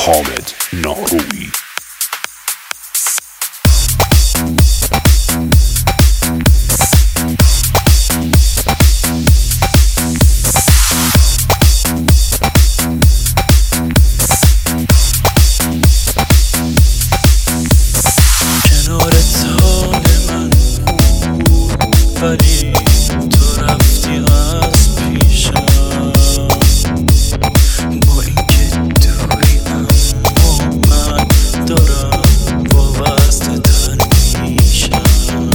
حامد ناروی. ولی تو رفتی از پیشم، با اینکه دوری اما من دارم وابسته تر میشم.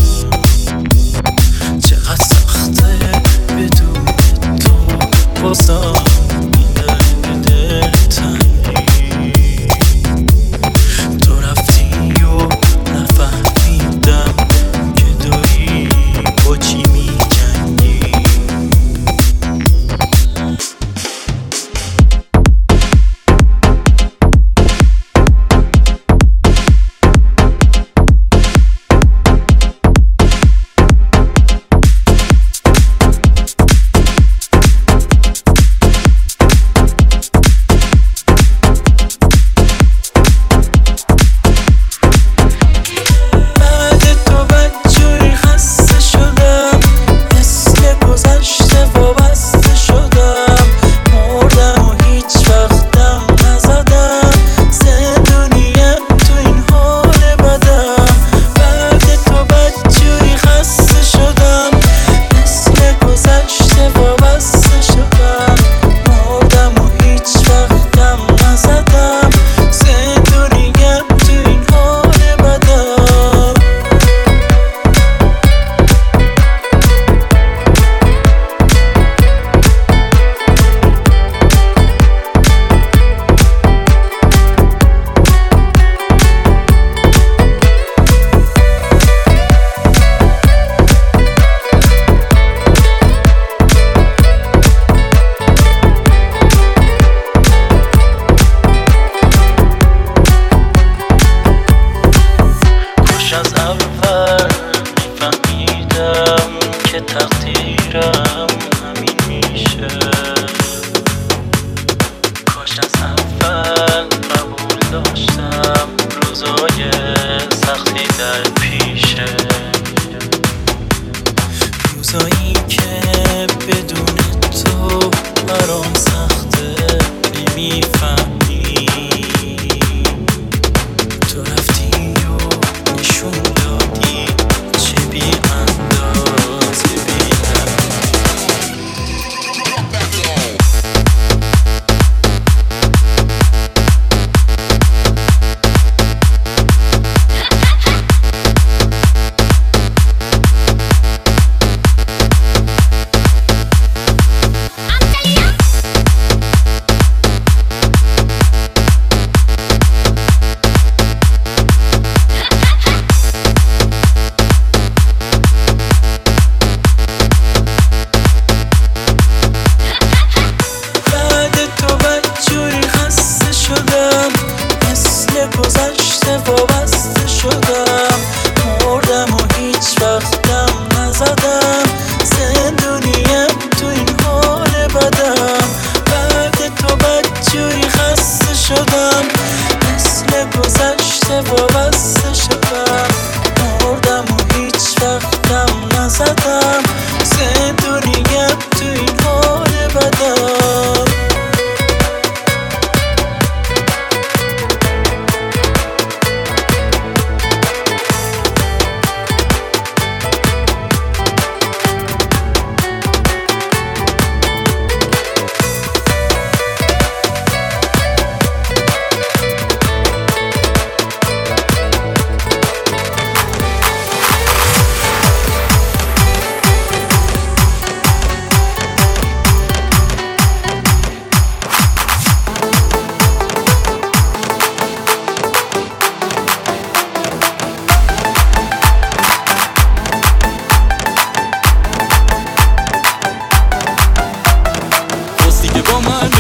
چقدر سخته بدون تو بازم این دل تنگی. تو رفتی و نفهمیدم که داری با چی می‌جنگی. که تقدیرم همین میشه. کاش از اول قبول داشتم روزای سختی در پیشه. روزایی که بدون تو برام سخته نمیفهمی. تو رفتی و نشون دادی چه بی اندازه بینم. گذشته وابسته شدم، مردم و هیچ وقتم نزدم. زندونیم تو این حال بدم، بعد تو بدجوری خسته شدم. مثل گذشته وابسته شدم، مردم و هیچ وقتم نزدم. زندونیم تو این حال بدم. با من